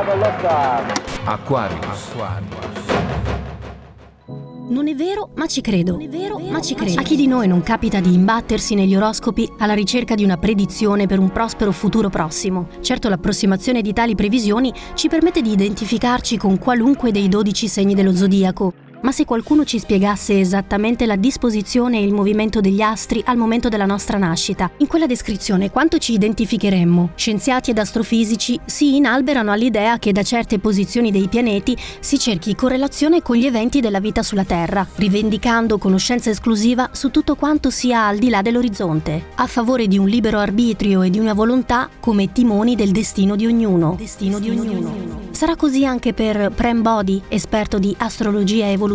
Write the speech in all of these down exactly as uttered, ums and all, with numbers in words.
Aquarius. Non è vero, ma ci credo. Non è vero, ma ci credo. A chi di noi non capita di imbattersi negli oroscopi alla ricerca di una predizione per un prospero futuro prossimo? Certo, l'approssimazione di tali previsioni ci permette di identificarci con qualunque dei dodici segni dello zodiaco. Ma se qualcuno ci spiegasse esattamente la disposizione e il movimento degli astri al momento della nostra nascita, in quella descrizione quanto ci identificheremmo? Scienziati ed astrofisici si inalberano all'idea che da certe posizioni dei pianeti si cerchi correlazione con gli eventi della vita sulla Terra, rivendicando conoscenza esclusiva su tutto quanto sia al di là dell'orizzonte, a favore di un libero arbitrio e di una volontà come timoni del destino di ognuno. Destino di ognuno. Sarà così anche per Prem Bodhi, esperto di astrologia evolutiva.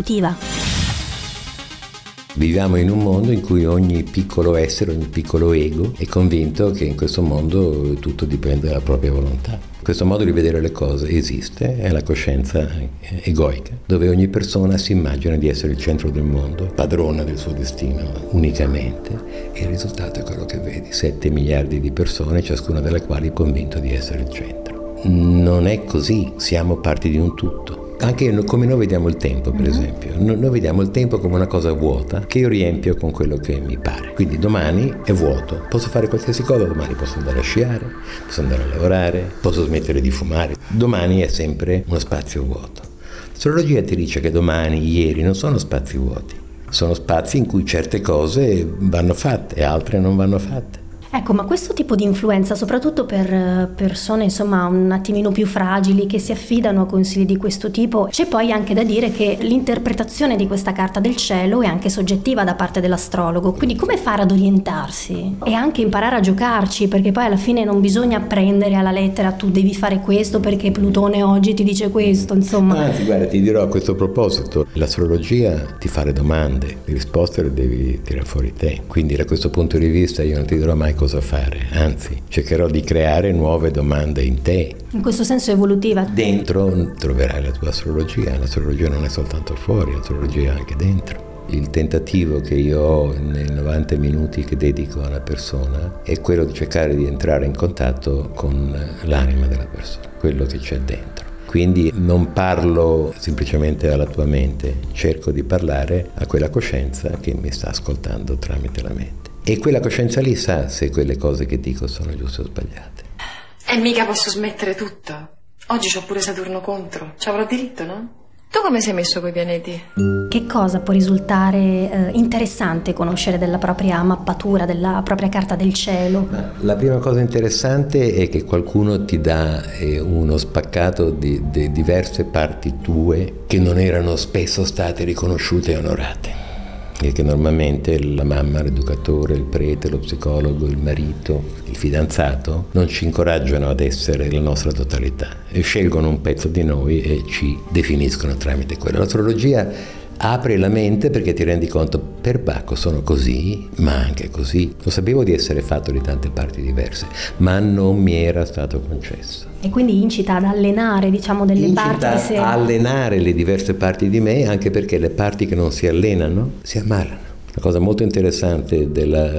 Viviamo in un mondo in cui ogni piccolo essere, ogni piccolo ego è convinto che in questo mondo tutto dipende dalla propria volontà. Questo modo di vedere le cose esiste, è la coscienza egoica, dove ogni persona si immagina di essere il centro del mondo, padrona del suo destino unicamente, e il risultato è quello che vedi, sette miliardi di persone, ciascuna delle quali è convinto di essere il centro. Non è così, siamo parti di un tutto. Anche come noi vediamo il tempo, per esempio. Noi vediamo il tempo come una cosa vuota che io riempio con quello che mi pare. Quindi domani è vuoto, posso fare qualsiasi cosa, domani posso andare a sciare, posso andare a lavorare, posso smettere di fumare. Domani è sempre uno spazio vuoto. L'astrologia ti dice che domani, ieri non sono spazi vuoti, sono spazi in cui certe cose vanno fatte e altre non vanno fatte. Ecco, ma questo tipo di influenza, soprattutto per persone insomma un attimino più fragili che si affidano a consigli di questo tipo, c'è poi anche da dire che l'interpretazione di questa carta del cielo è anche soggettiva da parte dell'astrologo, quindi come fare ad orientarsi e anche imparare a giocarci, perché poi alla fine non bisogna prendere alla lettera tu devi fare questo perché Plutone oggi ti dice questo, insomma. Anzi, guarda, ti dirò a questo proposito, l'astrologia ti fa le domande, le risposte le devi tirare fuori te, quindi da questo punto di vista io non ti dirò mai cosa fare, anzi cercherò di creare nuove domande in te. In questo senso evolutiva. Dentro troverai la tua astrologia, l'astrologia non è soltanto fuori, l'astrologia è anche dentro. Il tentativo che io ho nei novanta minuti che dedico a una persona è quello di cercare di entrare in contatto con l'anima della persona, quello che c'è dentro. Quindi non parlo semplicemente alla tua mente, cerco di parlare a quella coscienza che mi sta ascoltando tramite la mente. E quella coscienza lì sa se quelle cose che dico sono giuste o sbagliate. E mica posso smettere tutto. Oggi c'ho pure Saturno contro. Ci avrò diritto, no? Tu come sei messo coi pianeti? Che cosa può risultare eh, interessante conoscere della propria mappatura, della propria carta del cielo? La prima cosa interessante è che qualcuno ti dà eh, uno spaccato di, di diverse parti tue che non erano spesso state riconosciute e onorate. E che normalmente la mamma, l'educatore, il prete, lo psicologo, il marito, il fidanzato non ci incoraggiano ad essere la nostra totalità e scelgono un pezzo di noi e ci definiscono tramite quello. L'astrologia apre la mente perché ti rendi conto, per Bacco sono così, ma anche così. Lo sapevo di essere fatto di tante parti diverse, ma non mi era stato concesso. E quindi incita ad allenare, diciamo, delle incita parti che si... a allenare le diverse parti di me, anche perché le parti che non si allenano si ammalano. La cosa molto interessante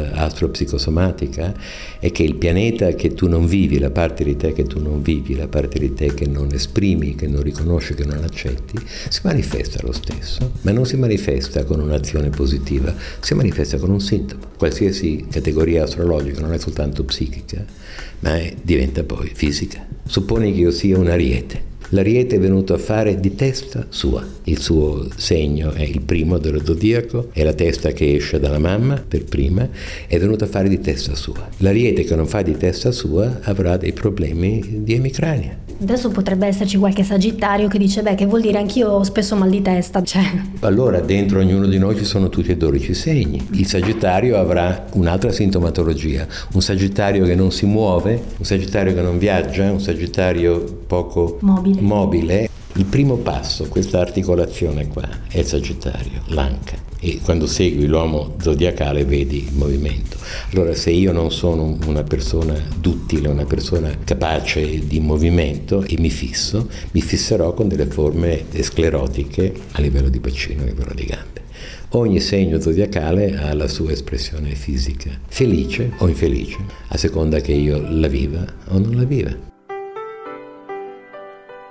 dell'astropsicosomatica è che il pianeta che tu non vivi, la parte di te che tu non vivi, la parte di te che non esprimi, che non riconosci, che non accetti, si manifesta lo stesso, ma non si manifesta con un'azione positiva, si manifesta con un sintomo. Qualsiasi categoria astrologica non è soltanto psichica, ma è, diventa poi fisica. Supponi che io sia un ariete. L'ariete è venuto a fare di testa sua. Il suo segno è il primo dello zodiaco, è la testa che esce dalla mamma per prima, è venuto a fare di testa sua. L'ariete che non fa di testa sua avrà dei problemi di emicrania. Adesso potrebbe esserci qualche sagittario che dice, beh, che vuol dire anch'io ho spesso mal di testa, cioè... Allora, dentro ognuno di noi ci sono tutti e dodici segni. Il sagittario avrà un'altra sintomatologia, un sagittario che non si muove, un sagittario che non viaggia, un sagittario poco mobile. mobile. Il primo passo, questa articolazione qua, è il sagittario, l'anca. E quando segui l'uomo zodiacale vedi il movimento. Allora, se io non sono una persona duttile, una persona capace di movimento e mi fisso, mi fisserò con delle forme sclerotiche a livello di bacino, a livello di gambe. Ogni segno zodiacale ha la sua espressione fisica, felice o infelice, a seconda che io la viva o non la viva.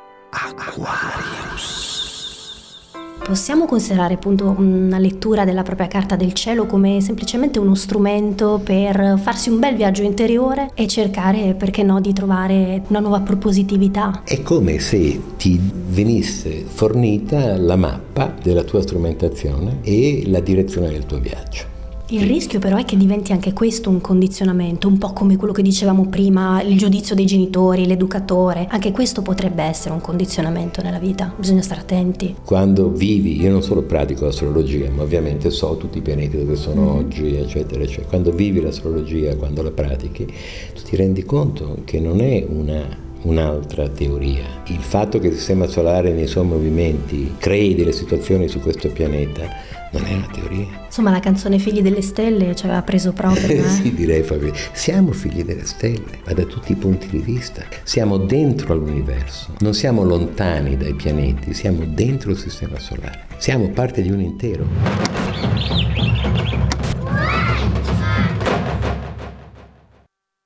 Possiamo considerare appunto una lettura della propria carta del cielo come semplicemente uno strumento per farsi un bel viaggio interiore e cercare, perché no, di trovare una nuova propositività? È come se ti venisse fornita la mappa della tua strumentazione e la direzione del tuo viaggio. Il rischio però è che diventi anche questo un condizionamento, un po' come quello che dicevamo prima, il giudizio dei genitori, l'educatore. Anche questo potrebbe essere un condizionamento nella vita, bisogna stare attenti. Quando vivi, io non solo pratico l'astrologia, ma ovviamente so tutti i pianeti dove sono mm-hmm. oggi, eccetera, eccetera. Quando vivi l'astrologia, quando la pratichi, tu ti rendi conto che non è una... un'altra teoria. Il fatto che il sistema solare nei suoi movimenti crei delle situazioni su questo pianeta non è una teoria. Insomma, la canzone Figli delle Stelle ci aveva preso proprio. Eh? Sì, direi proprio. Siamo figli delle stelle, ma da tutti i punti di vista. Siamo dentro all'universo, non siamo lontani dai pianeti, siamo dentro il sistema solare. Siamo parte di un intero.